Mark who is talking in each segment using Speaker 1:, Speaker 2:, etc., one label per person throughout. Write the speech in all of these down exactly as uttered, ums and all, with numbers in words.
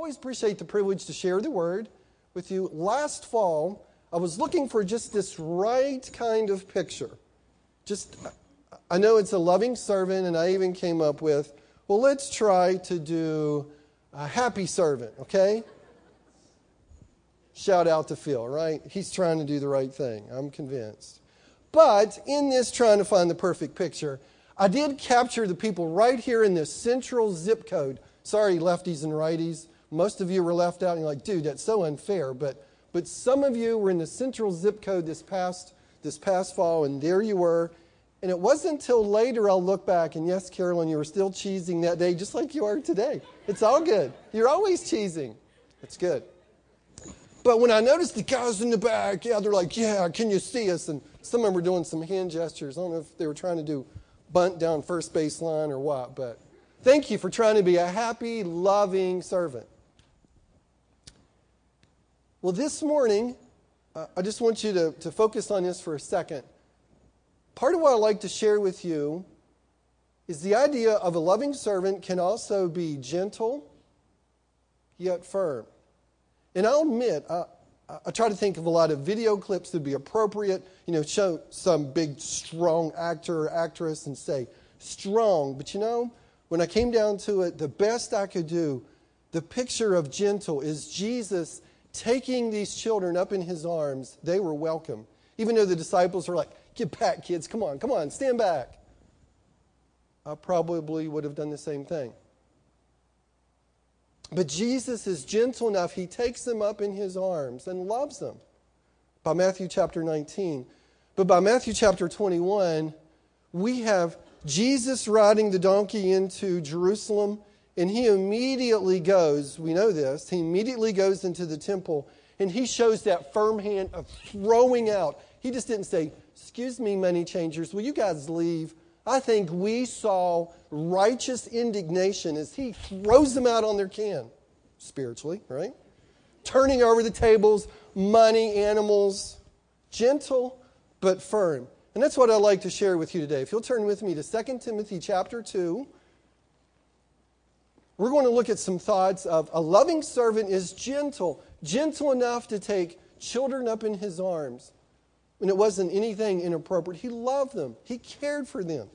Speaker 1: always appreciate the privilege to share the word with you. Last fall, I was looking for just this right kind of picture. Just, I know it's a loving servant, and I even came up with, well, let's try to do a happy servant, okay? Shout out to Phil, right? He's trying to do the right thing, I'm convinced. But in this trying to find the perfect picture, I did capture the people right here in this central zip code. Sorry, lefties and righties. Most of you were left out, and you're like, dude, that's so unfair. But but some of you were in the central zip code this past this past fall, and there you were. And it wasn't until later I'll look back, and yes, Carolyn, you were still cheesing that day just like you are today. It's all good. You're always cheesing. It's good. But when I noticed the guys in the back, yeah, they're like, yeah, can you see us? And some of them were doing some hand gestures. I don't know if they were trying to do bunt down first base line or what, but thank you for trying to be a happy, loving servant. Well, this morning, uh, I just want you to, to focus on this for a second. Part of what I'd like to share with you is the idea of a loving servant can also be gentle, yet firm. And I'll admit, I, I try to think of a lot of video clips that would be appropriate, you know, show some big, strong actor or actress and say, strong. But you know, when I came down to it, the best I could do, the picture of gentle is Jesus taking these children up in his arms. They were welcome. Even though the disciples were like, get back, kids, come on, come on, stand back. I probably would have done the same thing. But Jesus is gentle enough, he takes them up in his arms and loves them. By Matthew chapter nineteen. But by Matthew chapter twenty-one, we have Jesus riding the donkey into Jerusalem, and he immediately goes, we know this, he immediately goes into the temple, and he shows that firm hand of throwing out. He just didn't say, excuse me, money changers, will you guys leave? I think we saw righteous indignation as he throws them out on their can, spiritually, right? Turning over the tables, money, animals, gentle but firm. And that's what I'd like to share with you today. If you'll turn with me to Second Timothy chapter two, we're going to look at some thoughts of a loving servant is gentle, gentle enough to take children up in his arms. And it wasn't anything inappropriate. He loved them. He cared for them.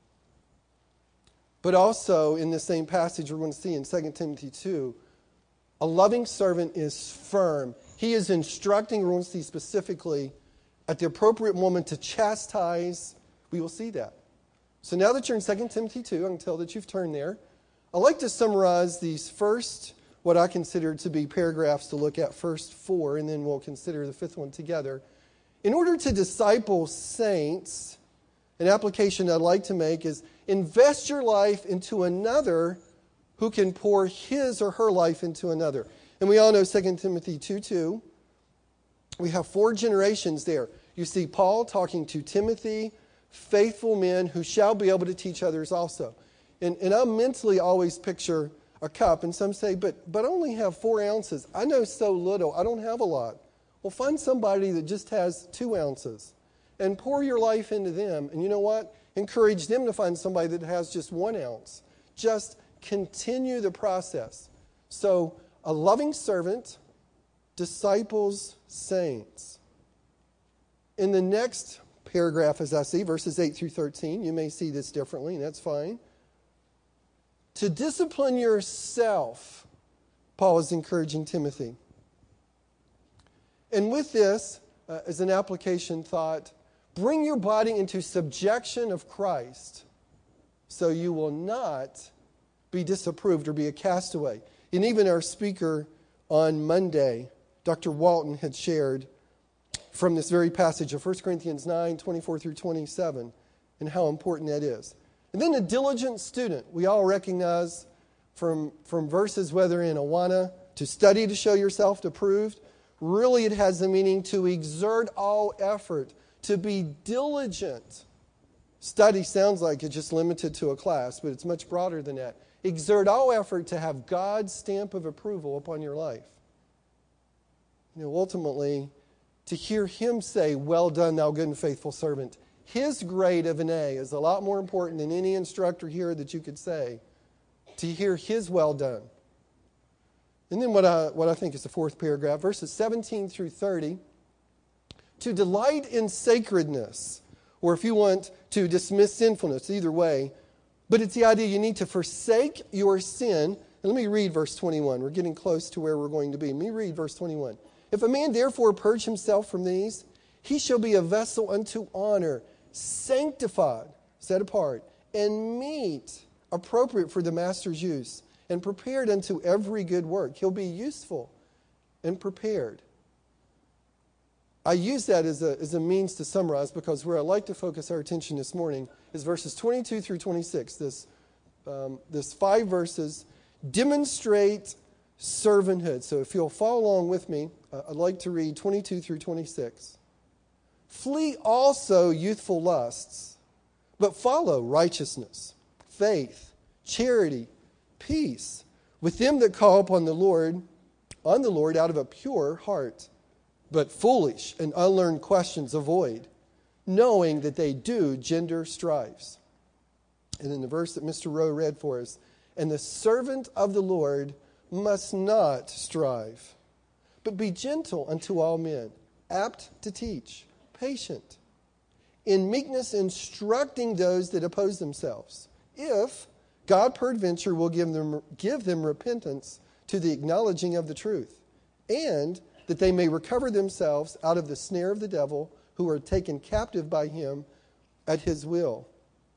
Speaker 1: But also in the same passage we're going to see in Second Timothy two, a loving servant is firm. He is instructing, we're going to see specifically, at the appropriate moment to chastise. We will see that. So now that you're in Second Timothy two, I can tell that you've turned there. I'd like to summarize these first, what I consider to be paragraphs to look at, first four, and then we'll consider the fifth one together. In order to disciple saints, an application I'd like to make is invest your life into another who can pour his or her life into another. And we all know Second Timothy two two. We have four generations there. You see Paul talking to Timothy, faithful men who shall be able to teach others also. And, and I mentally always picture a cup, and some say, but, but I only have four ounces. I know so little. I don't have a lot. Well, find somebody that just has two ounces and pour your life into them. And you know what? Encourage them to find somebody that has just one ounce. Just continue the process. So a loving servant disciples saints. In the next paragraph, as I see, verses eight through thirteen, you may see this differently, and that's fine. To discipline yourself, Paul is encouraging Timothy. And with this, uh, as an application thought, bring your body into subjection of Christ so you will not be disapproved or be a castaway. And even our speaker on Monday, Doctor Walton, had shared from this very passage of First Corinthians nine, twenty-four through twenty-seven, and how important that is. And then a diligent student. We all recognize from, from verses, whether in Awana, to study to show yourself approved, really it has the meaning to exert all effort, to be diligent. Study sounds like it's just limited to a class, but it's much broader than that. Exert all effort to have God's stamp of approval upon your life. You know, ultimately, to hear him say, well done, thou good and faithful servant. His grade of an A is a lot more important than any instructor here that you could say. To hear his well done. And then what I, what I think is the fourth paragraph, verses seventeen through thirty. To delight in sacredness, or if you want to dismiss sinfulness, either way. But it's the idea you need to forsake your sin. And let me read verse twenty-one. We're getting close to where we're going to be. Let me read verse twenty-one. If a man therefore purge himself from these, he shall be a vessel unto honor, sanctified, set apart, and meet, appropriate for the master's use, and prepared unto every good work. He'll be useful and prepared. I use that as a, as a means to summarize, because where I'd like to focus our attention this morning is verses twenty-two through twenty-six. This, um, this five verses demonstrate servanthood. So if you'll follow along with me, uh, I'd like to read twenty-two through twenty-six. Flee also youthful lusts, but follow righteousness, faith, charity, peace, with them that call upon the Lord, on the Lord out of a pure heart. But foolish and unlearned questions avoid, knowing that they do gender strives. And in the verse that Mister Rowe read for us, and the servant of the Lord must not strive, but be gentle unto all men, apt to teach, patient, in meekness instructing those that oppose themselves, if God peradventure will give them, give them repentance to the acknowledging of the truth, and that they may recover themselves out of the snare of the devil, who are taken captive by him at his will.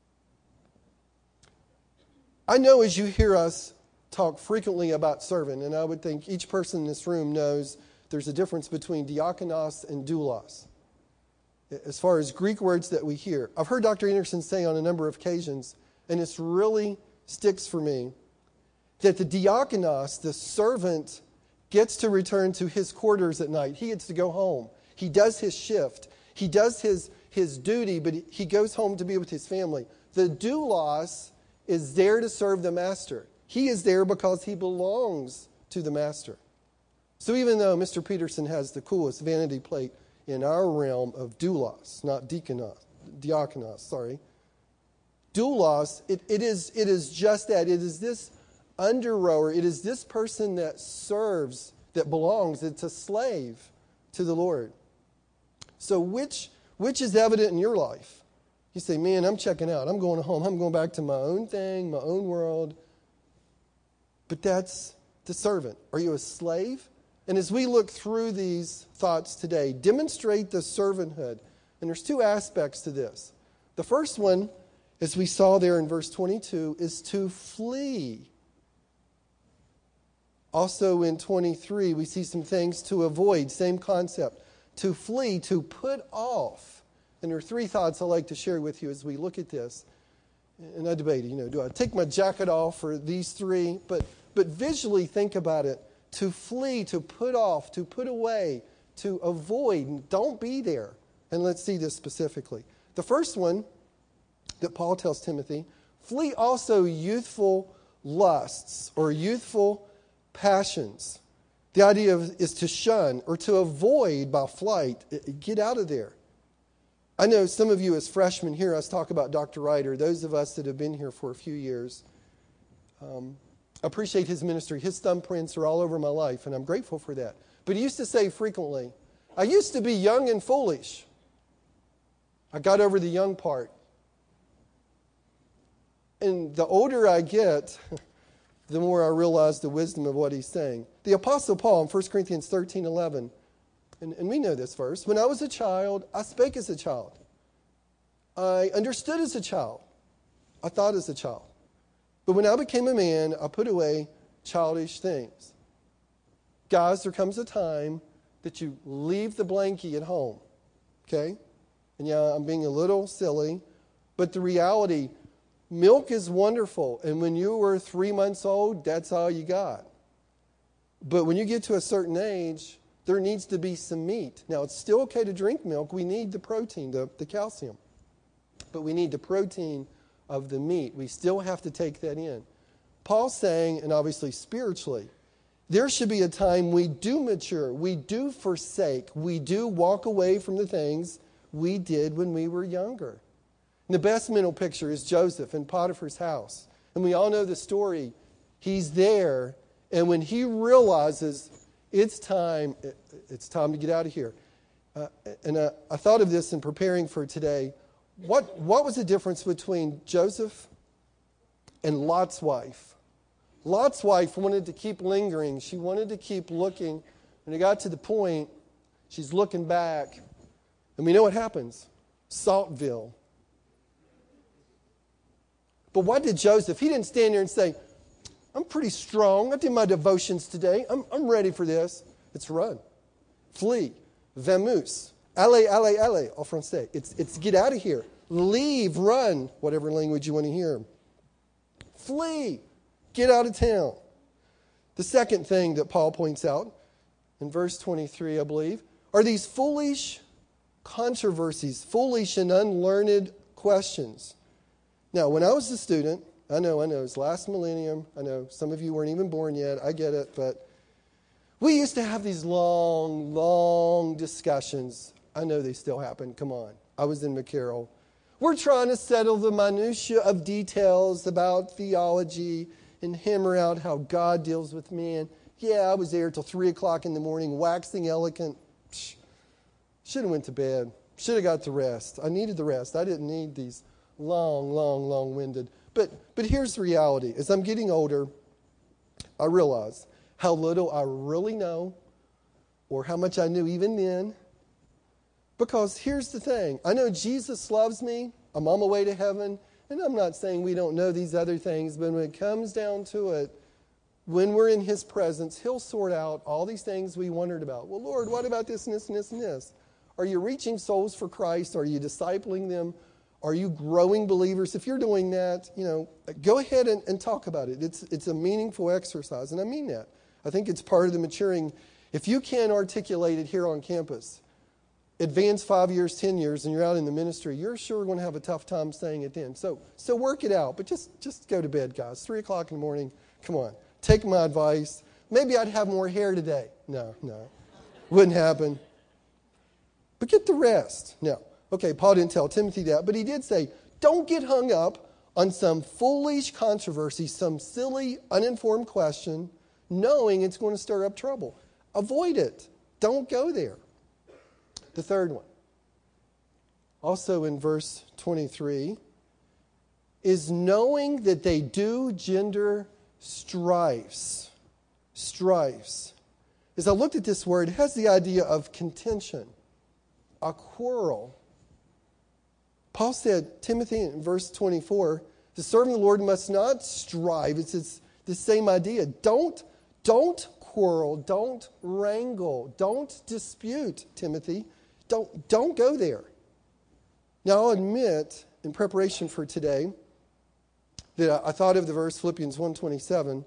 Speaker 1: I know as you hear us talk frequently about servant, and I would think each person in this room knows there's a difference between diakonos and doulos, as far as Greek words that we hear. I've heard Doctor Anderson say on a number of occasions, and this really sticks for me, that the diakonos, the servant, gets to return to his quarters at night. He gets to go home. He does his shift. He does his, his duty, but he goes home to be with his family. The doulos is there to serve the master. He is there because he belongs to the master. So even though Mister Peterson has the coolest vanity plate in our realm of doulos, not deaconos, diakonos, sorry, doulos, it, it, is, it is just that. It is this under rower, it is this person that serves, that belongs. It's a slave to the Lord. So which which is evident in your life? You say, man, I'm checking out. I'm going home. I'm going back to my own thing, my own world. But that's the servant. Are you a slave? And as we look through these thoughts today, demonstrate the servanthood. And there's two aspects to this. The first one, as we saw there in verse twenty-two, is to flee. Also in twenty-three, we see some things to avoid, same concept. To flee, to put off. And there are three thoughts I'd like to share with you as we look at this. And I debate, you know, do I take my jacket off for these three? But, but visually think about it. To flee, to put off, to put away, to avoid. Don't be there. And let's see this specifically. The first one that Paul tells Timothy, flee also youthful lusts or youthful passions. The idea of, is to shun or to avoid by flight. Get out of there. I know some of you as freshmen hear us talk about Doctor Ryder. Those of us that have been here for a few years um, appreciate his ministry. His thumbprints are all over my life, and I'm grateful for that. But he used to say frequently, I used to be young and foolish. I got over the young part. And the older I get, the more I realize the wisdom of what he's saying. The Apostle Paul in First Corinthians thirteen eleven, and, and we know this verse, when I was a child, I spake as a child. I understood as a child. I thought as a child. But when I became a man, I put away childish things. Guys, there comes a time that you leave the blankie at home. Okay? And yeah, I'm being a little silly, but the reality, milk is wonderful, and when you were three months old, that's all you got. But when you get to a certain age, there needs to be some meat. Now, it's still okay to drink milk. We need the protein, the, the calcium. But we need the protein of the meat. We still have to take that in. Paul's saying, and obviously spiritually, there should be a time we do mature, we do forsake, we do walk away from the things we did when we were younger. And the best mental picture is Joseph in Potiphar's house. And we all know the story. He's there, And when he realizes it's time, it's time to get out of here. Uh, and uh, I thought of this in preparing for today. What, what was the difference between Joseph and Lot's wife? Lot's wife wanted to keep lingering. She wanted to keep looking. When it got to the point, she's looking back. And we know what happens. Saltville. But what did Joseph? He didn't stand there and say, I'm pretty strong. I did my devotions today. I'm, I'm ready for this. It's run. Flee. Vamoose. Allez, allez, allez, en français. It's, it's get out of here. Leave, run, whatever language you want to hear. Flee. Get out of town. The second thing that Paul points out in verse twenty-three, I believe, are these foolish controversies, foolish and unlearned questions. Now, when I was a student, I know, I know, it's last millennium. I know some of you weren't even born yet. I get it, but we used to have these long, long discussions. I know they still happen. Come on. I was in McCarroll. We're trying to settle the minutiae of details about theology and hammer out how God deals with man. Yeah, I was there till three o'clock in the morning, waxing eloquent. Psh, should have went to bed. Should have got the rest. I needed the rest. I didn't need these long, long, long-winded. But but here's the reality. As I'm getting older, I realize how little I really know or how much I knew even then. Because here's the thing. I know Jesus loves me. I'm on my way to heaven. And I'm not saying we don't know these other things, but when it comes down to it, when we're in his presence, he'll sort out all these things we wondered about. Well, Lord, what about this and this and this and this? Are you reaching souls for Christ? Are you discipling them? Are you growing believers? If you're doing that, you know, go ahead and, and talk about it. It's it's a meaningful exercise, and I mean that. I think it's part of the maturing. If you can't articulate it here on campus, advance five years, ten years, and you're out in the ministry, you're sure going to have a tough time saying it then. So so work it out, but just, just go to bed, guys. Three o'clock in the morning, come on. Take my advice. Maybe I'd have more hair today. No, no. Wouldn't happen. But get the rest. No. Okay, Paul didn't tell Timothy that, but he did say, don't get hung up on some foolish controversy, some silly, uninformed question, knowing it's going to stir up trouble. Avoid it. Don't go there. The third one, also in verse twenty-three, is knowing that they do gender strifes. Strifes. As I looked at this word, it has the idea of contention, a quarrel. Paul said, Timothy, in verse twenty-four, the servant of the Lord must not strive. It's, it's the same idea. Don't, don't quarrel. Don't wrangle. Don't dispute, Timothy. Don't, don't go there. Now, I'll admit, in preparation for today, that I thought of the verse, Philippians one twenty-seven,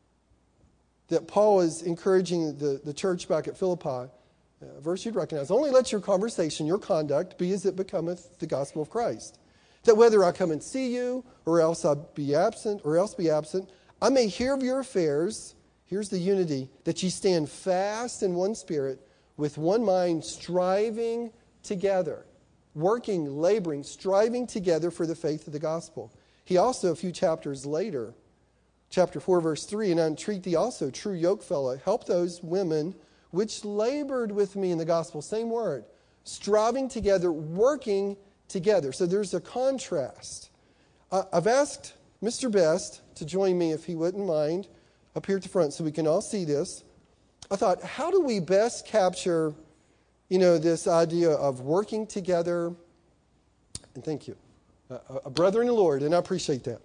Speaker 1: that Paul is encouraging the, the church back at Philippi. A verse you'd recognize. Only let your conversation, your conduct, be as it becometh the gospel of Christ. That whether I come and see you, or else I be absent, or else be absent, I may hear of your affairs. Here's the unity, that ye stand fast in one spirit, with one mind, striving together, working, laboring, striving together for the faith of the gospel. He also, a few chapters later, chapter four, verse three, and I entreat thee also, true yokefellow, help those women which labored with me in the gospel. Same word. Striving together, working together. So there's a contrast. Uh, I've asked Mister Best to join me, if he wouldn't mind, up here at the front so we can all see this. I thought, how do we best capture, you know, this idea of working together? And thank you. Uh, a brother in the Lord, and I appreciate that.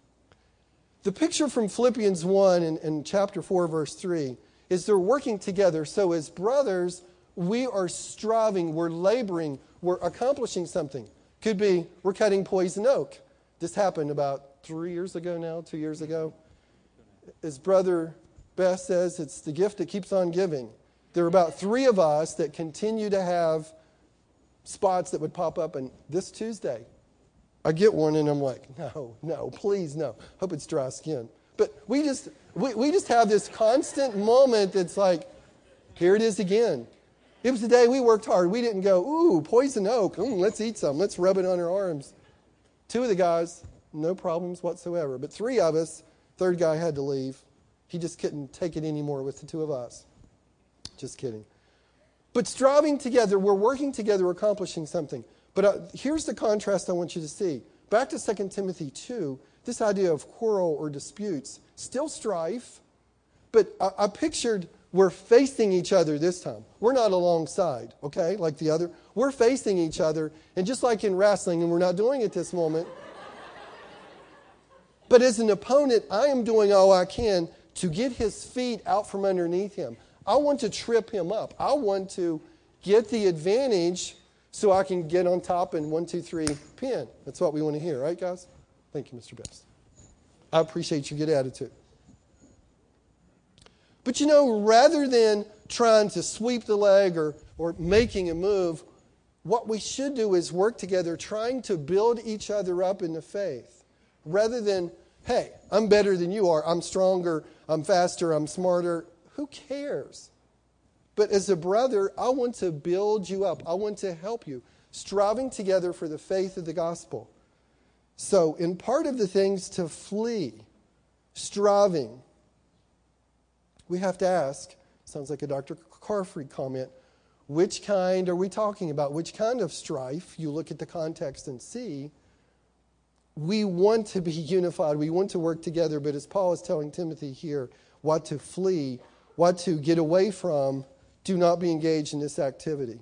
Speaker 1: The picture from Philippians one and, and chapter four, verse three, is they're working together. So as brothers, we are striving, we're laboring, we're accomplishing something. Could be we're cutting poison oak. This happened about three years ago now, two years ago. As Brother Beth says, it's the gift that keeps on giving. There are about three of us that continue to have spots that would pop up. And this Tuesday, I get one and I'm like, no, no, please, no. Hope it's dry skin. But we just we, we just have this constant moment that's like, here it is again. It was the day we worked hard. We didn't go, ooh, poison oak. Mm, let's eat some. Let's rub it on our arms. Two of the guys, no problems whatsoever. But three of us, third guy had to leave. He just couldn't take it anymore with the two of us. Just kidding. But striving together, we're working together, we're accomplishing something. But uh, here's the contrast I want you to see. Back to Second Timothy two, this idea of quarrel or disputes, still strife, but I, I pictured we're facing each other this time. We're not alongside, okay, like the other. We're facing each other, and just like in wrestling, and we're not doing it this moment, but as an opponent, I am doing all I can to get his feet out from underneath him. I want to trip him up. I want to get the advantage so I can get on top and one, two, three, pin. That's what we want to hear, right, guys? Thank you, Mister Best. I appreciate your good attitude. But you know, rather than trying to sweep the leg or, or making a move, what we should do is work together trying to build each other up in the faith. Rather than, hey, I'm better than you are, I'm stronger, I'm faster, I'm smarter. Who cares? But as a brother, I want to build you up. I want to help you, striving together for the faith of the gospel. So, in part of the things to flee, striving, we have to ask, sounds like a Doctor Carfrey comment, which kind are we talking about? Which kind of strife? You look at the context and see. We want to be unified. We want to work together. But as Paul is telling Timothy here, what to flee, what to get away from, do not be engaged in this activity.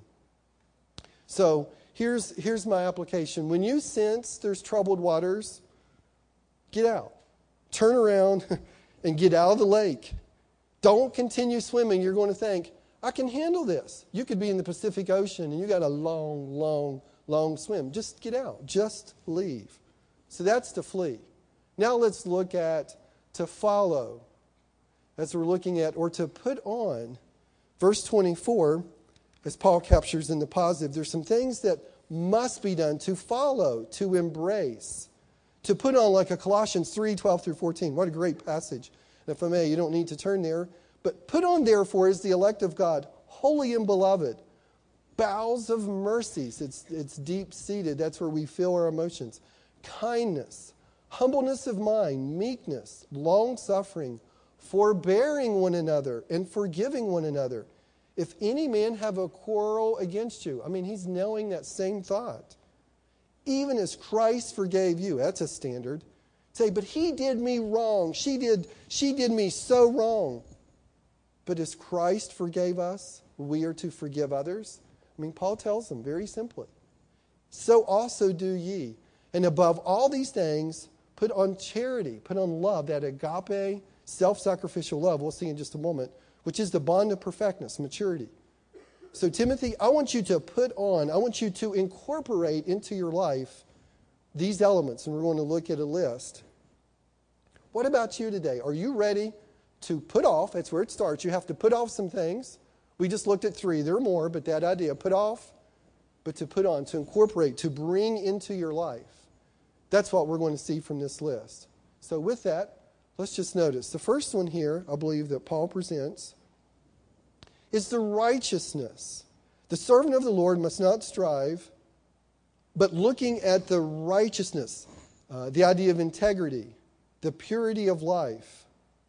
Speaker 1: So here's, here's my application. When you sense there's troubled waters, get out. Turn around and get out of the lake. Don't continue swimming. You're going to think, I can handle this. You could be in the Pacific Ocean and you got a long, long, long swim. Just get out. Just leave. So that's to flee. Now let's look at to follow. As we're looking at, or to put on. Verse twenty-four, as Paul captures in the positive, there's some things that must be done to follow, to embrace, to put on, like a Colossians three, twelve through fourteen. What a great passage. And if I may, you don't need to turn there. But put on, therefore, as the elect of God, holy and beloved, bowels of mercies. It's, it's deep-seated. That's where we feel our emotions. Kindness, humbleness of mind, meekness, long-suffering, forbearing one another and forgiving one another. If any man have a quarrel against you, I mean, he's knowing that same thought. Even as Christ forgave you, that's a standard. Say, but he did me wrong. She did, she did me so wrong. But as Christ forgave us, we are to forgive others. I mean, Paul tells them very simply, so also do ye. And above all these things, put on charity, put on love, that agape, self-sacrificial love, we'll see in just a moment, which is the bond of perfectness, maturity. So Timothy, I want you to put on, I want you to incorporate into your life these elements, and we're going to look at a list. What about you today? Are you ready to put off? That's where it starts. You have to put off some things. We just looked at three. There are more, but that idea, put off, but to put on, to incorporate, to bring into your life. That's what we're going to see from this list. So with that, let's just notice. The first one here, I believe, that Paul presents is the righteousness. The servant of the Lord must not strive, but looking at the righteousness, uh, the idea of integrity, the purity of life.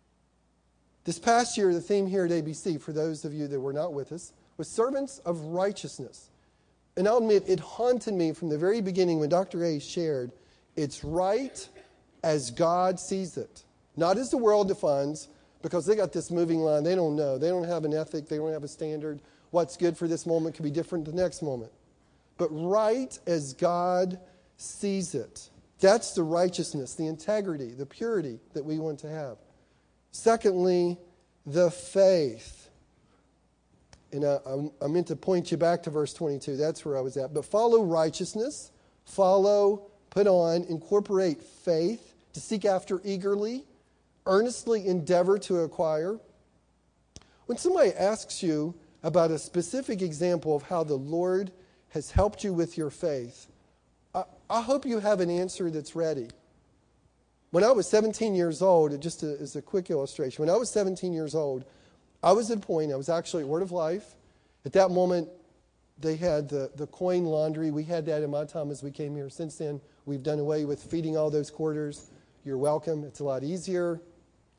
Speaker 1: This past year, the theme here at A B C, for those of you that were not with us, was servants of righteousness. And I'll admit, it haunted me from the very beginning when Doctor A shared, it's right as God sees it. Not as the world defines, because they got this moving line. They don't know. They don't have an ethic. They don't have a standard. What's good for this moment could be different the next moment. But right as God sees it. That's the righteousness, the integrity, the purity that we want to have. Secondly, the faith. And I, I meant to point you back to verse twenty-two. That's where I was at. But follow righteousness. Follow, put on, incorporate faith, to seek after eagerly, earnestly endeavor to acquire. When somebody asks you about a specific example of how the Lord has helped you with your faith, I, I hope you have an answer that's ready. When I was seventeen years old, just a, as a quick illustration, when I was seventeen years old, I was at a point, I was actually at Word of Life. At that moment, they had the, the coin laundry. We had that in my time as we came here. Since then, we've done away with feeding all those quarters. You're welcome. It's a lot easier.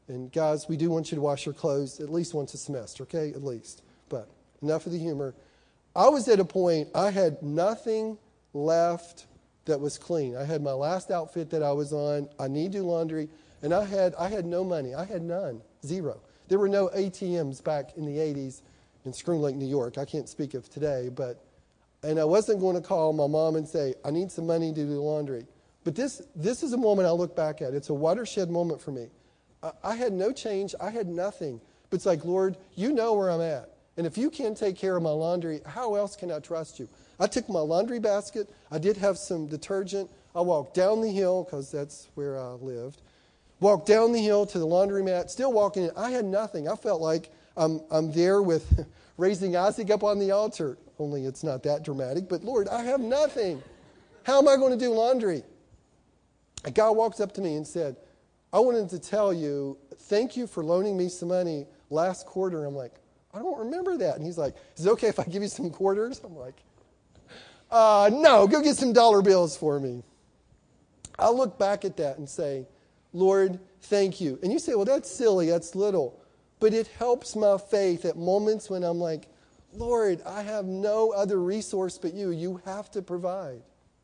Speaker 1: And guys, we do want you to wash your clothes at least once a semester, okay? At least. But enough of the humor. I was at a point, I had nothing left that was clean. I had my last outfit that I was on. I need to do laundry. And I had I had no money. I had none. Zero. There were no A T Ms back in the eighties in Scream Lake, New York. I can't speak of today. but And I wasn't going to call my mom and say, I need some money to do laundry. But this this is a moment I look back at. It's a watershed moment for me. I, I had no change. I had nothing. But it's like, Lord, you know where I'm at. And if you can't take care of my laundry, how else can I trust you? I took my laundry basket. I did have some detergent. I walked down the hill, because that's where I lived. Walked down the hill to the laundromat, still walking in. I had nothing. I felt like I'm, I'm there with raising Isaac up on the altar. Only it's not that dramatic. But Lord, I have nothing. How am I going to do laundry? A guy walks up to me and said, I wanted to tell you, thank you for loaning me some money last quarter. I'm like, I don't remember that. And he's like, is it okay if I give you some quarters? I'm like, uh, no, go get some dollar bills for me. I look back at that and say, Lord, thank you. And you say, well, that's silly, that's little. But it helps my faith at moments when I'm like, Lord, I have no other resource but you. You have to provide.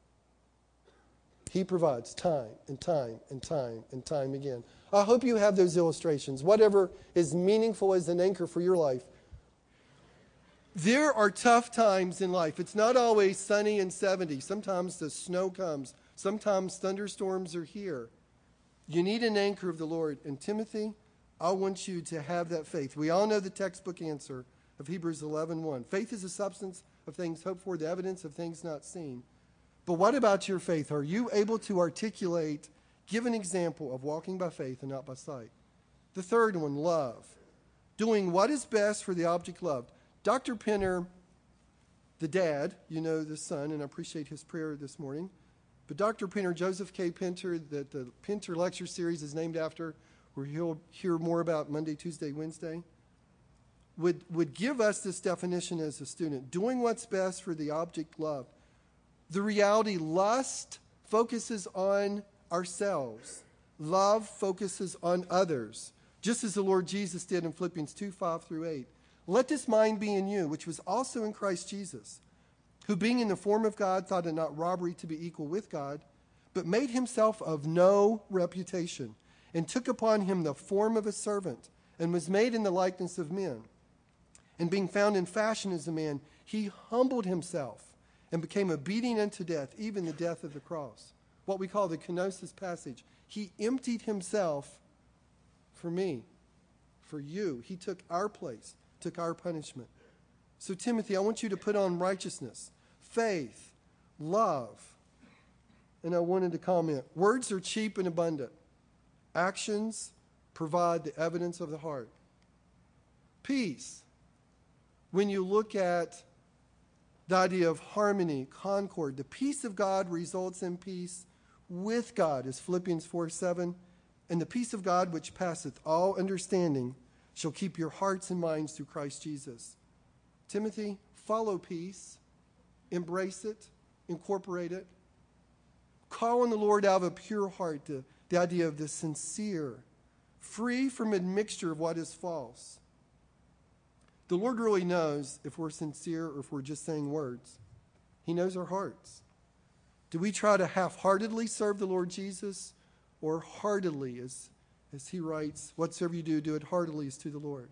Speaker 1: He provides time and time and time and time again. I hope you have those illustrations. Whatever is meaningful as an anchor for your life. There are tough times in life. It's not always sunny and seventy. Sometimes the snow comes. Sometimes thunderstorms are here. You need an anchor of the Lord. And Timothy, I want you to have that faith. We all know the textbook answer of Hebrews eleven one. Faith is the substance of things hoped for, the evidence of things not seen. But what about your faith? Are you able to articulate, give an example of walking by faith and not by sight? The third one, love. Doing what is best for the object loved. Doctor Pinner, the dad, you know the son, and I appreciate his prayer this morning. But Doctor Pinner, Joseph K. Pinter, that the Pinter Lecture Series is named after, where he'll hear more about Monday, Tuesday, Wednesday, would, would give us this definition as a student. Doing what's best for the object loved. The reality, lust focuses on ourselves. Love focuses on others. Just as the Lord Jesus did in Philippians two, five through eight. Let this mind be in you, which was also in Christ Jesus, who being in the form of God thought it not robbery to be equal with God, but made himself of no reputation, and took upon him the form of a servant, and was made in the likeness of men. And being found in fashion as a man, he humbled himself, and became obedient unto death, even the death of the cross. What we call the kenosis passage. He emptied himself for me, for you. He took our place, took our punishment. So Timothy, I want you to put on righteousness, faith, love. And I wanted to comment, words are cheap and abundant. Actions provide the evidence of the heart. Peace. When you look at the idea of harmony, concord, the peace of God results in peace with God, as Philippians four seven. And the peace of God, which passeth all understanding, shall keep your hearts and minds through Christ Jesus. Timothy, follow peace, embrace it, incorporate it. Call on the Lord out of a pure heart, the, the idea of the sincere, free from admixture of what is false. The Lord really knows if we're sincere or if we're just saying words. He knows our hearts. Do we try to half-heartedly serve the Lord Jesus, or heartily, as, as he writes, whatsoever you do, do it heartily as to the Lord?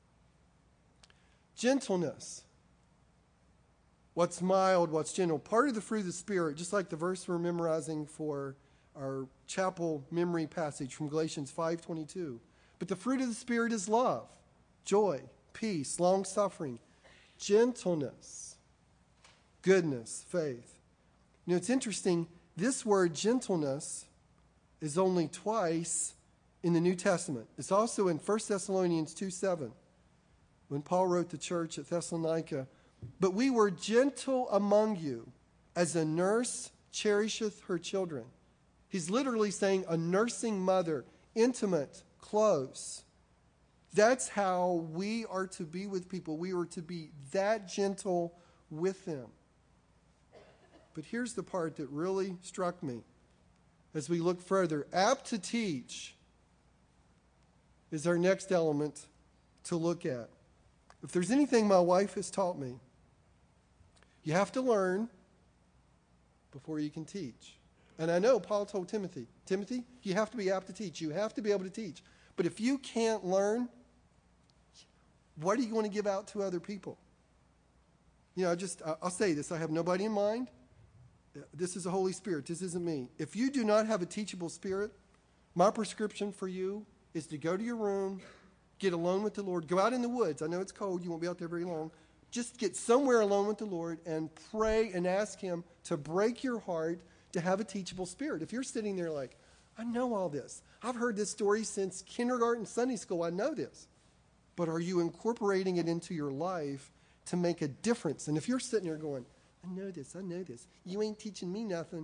Speaker 1: Gentleness. What's mild, what's gentle. Part of the fruit of the Spirit, just like the verse we're memorizing for our chapel memory passage from Galatians five twenty-two. But the fruit of the Spirit is love, joy, peace, long-suffering, gentleness, goodness, faith. You know, it's interesting, this word gentleness is only twice in the New Testament. It's also in First Thessalonians two seven, when Paul wrote the church at Thessalonica, but we were gentle among you, as a nurse cherisheth her children. He's literally saying a nursing mother, intimate, close. That's how we are to be with people. We are to be that gentle with them. But here's the part that really struck me as we look further. Apt to teach, is our next element to look at. If there's anything my wife has taught me, you have to learn before you can teach. And I know Paul told Timothy, Timothy, you have to be apt to teach. You have to be able to teach. But if you can't learn, what are you going to give out to other people? You know, just, I'll say this. I have nobody in mind. This is the Holy Spirit. This isn't me. If you do not have a teachable spirit, my prescription for you is to go to your room, get alone with the Lord, go out in the woods. I know it's cold. You won't be out there very long. Just get somewhere alone with the Lord and pray and ask him to break your heart to have a teachable spirit. If you're sitting there like, I know all this. I've heard this story since kindergarten, Sunday school. I know this. But are you incorporating it into your life to make a difference? And if you're sitting there going, I know this, I know this. You ain't teaching me nothing.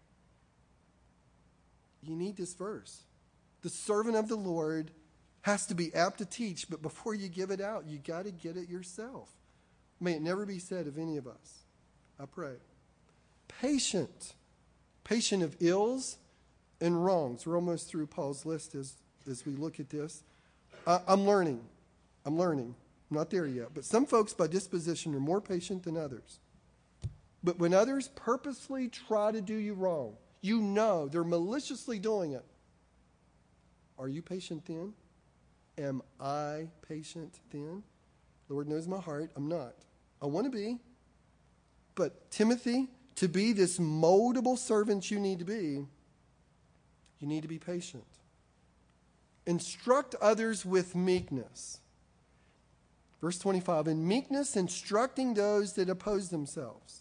Speaker 1: You need this verse. The servant of the Lord has to be apt to teach, but before you give it out, you got to get it yourself. May it never be said of any of us. I pray. Patient. Patient of ills and wrongs. We're almost through Paul's list as, as we look at this. I, I'm learning. I'm learning. I'm not there yet. But some folks by disposition are more patient than others. But when others purposely try to do you wrong, you know they're maliciously doing it. Are you patient then? Am I patient then? The Lord knows my heart. I'm not. I want to be. But Timothy, to be this moldable servant you need to be, you need to be patient. Instruct others with meekness. Verse twenty-five, in meekness instructing those that oppose themselves.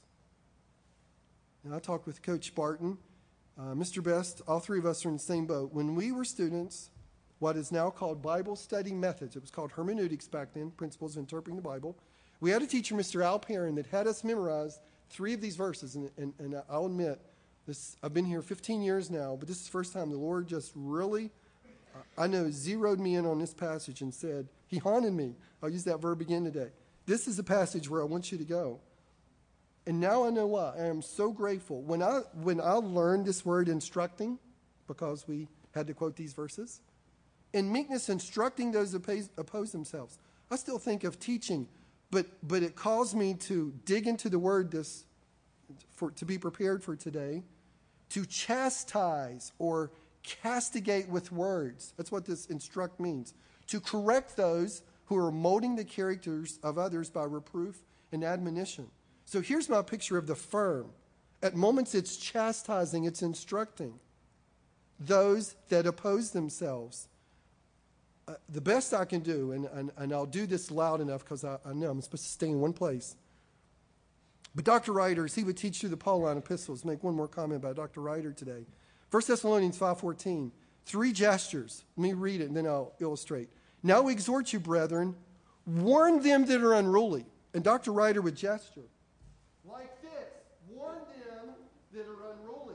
Speaker 1: And I talked with Coach Barton, uh, Mister Best, all three of us are in the same boat. When we were students, what is now called Bible study methods, it was called hermeneutics back then, principles of interpreting the Bible. We had a teacher, Mister Al Perrin, that had us memorize three of these verses. And, and, and I'll admit, this, I've been here fifteen years now, but this is the first time the Lord just really, uh, I know, zeroed me in on this passage and said, he haunted me. I'll use that verb again today. This is a passage where I want you to go. And now I know why. I am so grateful. When I, when I learned this word instructing, because we had to quote these verses, in meekness instructing those that oppose, oppose themselves. I still think of teaching, but but it caused me to dig into the word this for to be prepared for today, to chastise or castigate with words. That's what this instruct means. To correct those who are molding the characters of others by reproof and admonition. So here's my picture of the firm. At moments it's chastising, it's instructing those that oppose themselves. Uh, the best I can do, and, and, and I'll do this loud enough because I, I know I'm supposed to stay in one place. But Doctor Ryder, as he would teach through the Pauline epistles, make one more comment about Doctor Ryder today. First Thessalonians five fourteen, three gestures. Let me read it and then I'll illustrate. Now we exhort you, brethren, warn them that are unruly. And Doctor Ryder would gesture like this, warn them that are unruly.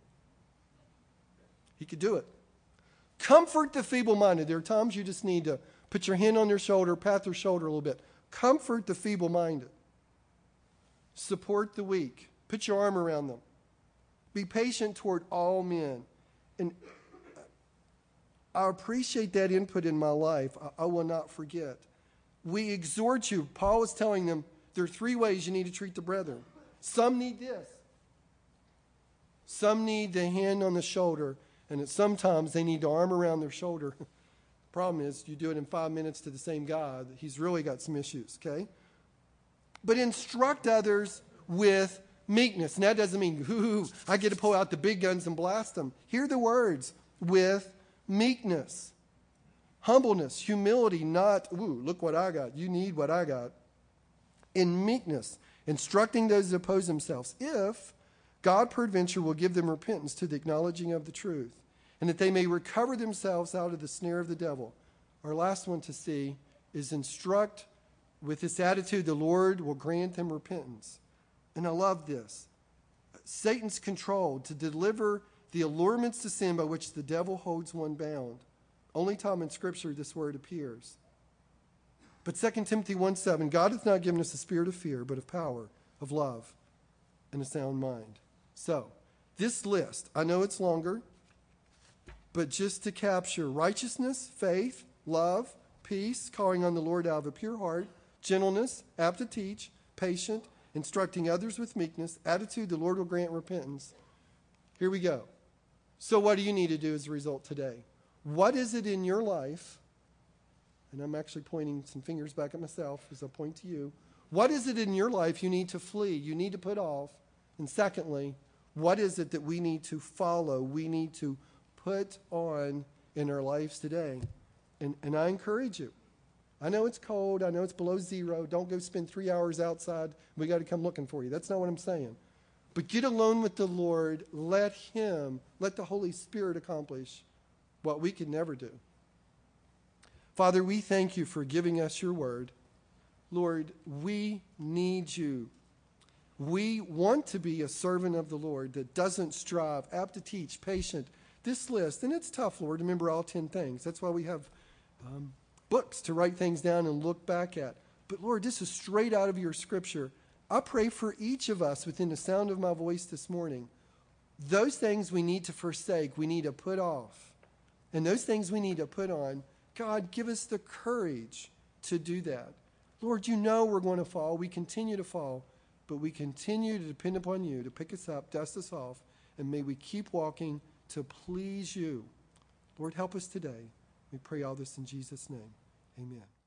Speaker 1: He could do it. Comfort the feeble-minded. There are times you just need to put your hand on their shoulder, pat their shoulder a little bit. Comfort the feeble-minded. Support the weak. Put your arm around them. Be patient toward all men. And I appreciate that input in my life. I, I will not forget. We exhort you. Paul is telling them there are three ways you need to treat the brethren. Some need this. Some need the hand on the shoulder. And it, sometimes they need the arm around their shoulder. The problem is you do it in five minutes to the same guy. He's really got some issues, okay? But instruct others with meekness. And that doesn't mean, ooh, I get to pull out the big guns and blast them. Hear the words, with meekness. Humbleness, humility, not, ooh, look what I got. You need what I got. In meekness, instructing those that oppose themselves. If God peradventure will give them repentance to the acknowledging of the truth, and that they may recover themselves out of the snare of the devil. Our last one to see is instruct with this attitude, the Lord will grant them repentance. And I love this. Satan's control to deliver the allurements to sin by which the devil holds one bound. Only time in Scripture this word appears. But Second Timothy one seven, God hath not given us a spirit of fear, but of power, of love, and a sound mind. So, this list, I know it's longer, but just to capture righteousness, faith, love, peace, calling on the Lord out of a pure heart, gentleness, apt to teach, patient, instructing others with meekness, attitude, the Lord will grant repentance. Here we go. So what do you need to do as a result today? What is it in your life, and I'm actually pointing some fingers back at myself as I point to you, what is it in your life you need to flee, you need to put off? And secondly, what is it that we need to follow, we need to put on in our lives today? And, and I encourage you. I know it's cold. I know it's below zero. Don't go spend three hours outside. We got to come looking for you. That's not what I'm saying. But get alone with the Lord. Let Him, let the Holy Spirit accomplish what we could never do. Father, we thank you for giving us your word. Lord, we need you. We want to be a servant of the Lord that doesn't strive, apt to teach, patient. This list, and it's tough, Lord, to remember all ten things. That's why we have um, books to write things down and look back at. But Lord, this is straight out of your scripture. I pray for each of us within the sound of my voice this morning. Those things we need to forsake, we need to put off. And those things we need to put on, God, give us the courage to do that. Lord, you know we're going to fall. We continue to fall. But we continue to depend upon you to pick us up, dust us off, and may we keep walking to please you. Lord, help us today. We pray all this in Jesus' name. Amen.